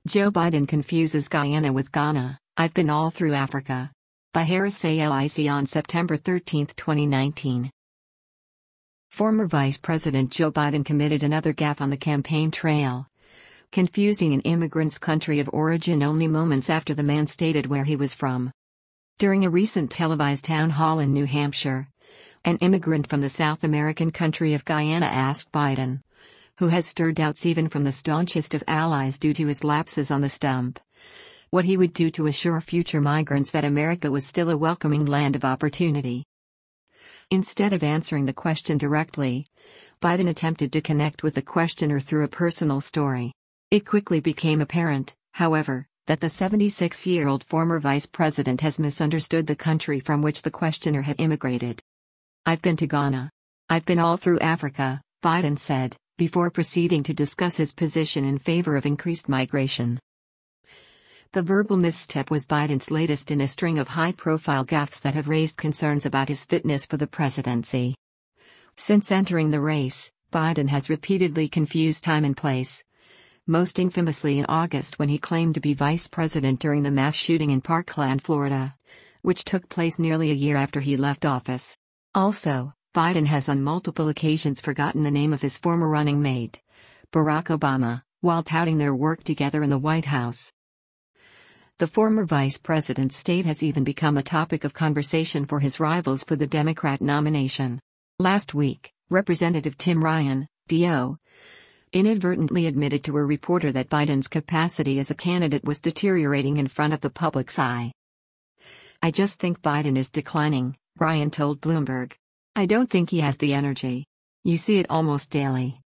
Joe Biden confuses Guyana with Ghana. I've been all through Africa. By Harris A.L.I.C. on September 13, 2019. Former Vice President Joe Biden committed another gaffe on the campaign trail, confusing an immigrant's country of origin only moments after the man stated where he was from. During a recent televised town hall in New Hampshire, an immigrant from the South American country of Guyana asked Biden, who has stirred doubts even from the staunchest of allies due to his lapses on the stump, what he would do to assure future migrants that America was still a welcoming land of opportunity. Instead of answering the question directly, Biden attempted to connect with the questioner through a personal story. It quickly became apparent, however, that the 76-year-old former vice president has misunderstood the country from which the questioner had immigrated. I've been to Ghana. I've been all through Africa, Biden said, before proceeding to discuss his position in favor of increased migration. The verbal misstep was Biden's latest in a string of high-profile gaffes that have raised concerns about his fitness for the presidency. Since entering the race, Biden has repeatedly confused time and place, most infamously in August when he claimed to be vice president during the mass shooting in Parkland, Florida, which took place nearly a year after he left office. Also, Biden has on multiple occasions forgotten the name of his former running mate, Barack Obama, while touting their work together in the White House. The former vice president's state has even become a topic of conversation for his rivals for the Democrat nomination. Last week, Representative Tim Ryan, D.O., inadvertently admitted to a reporter that Biden's capacity as a candidate was deteriorating in front of the public's eye. "I just think Biden is declining," Ryan told Bloomberg. "I don't think he has the energy. You see it almost daily.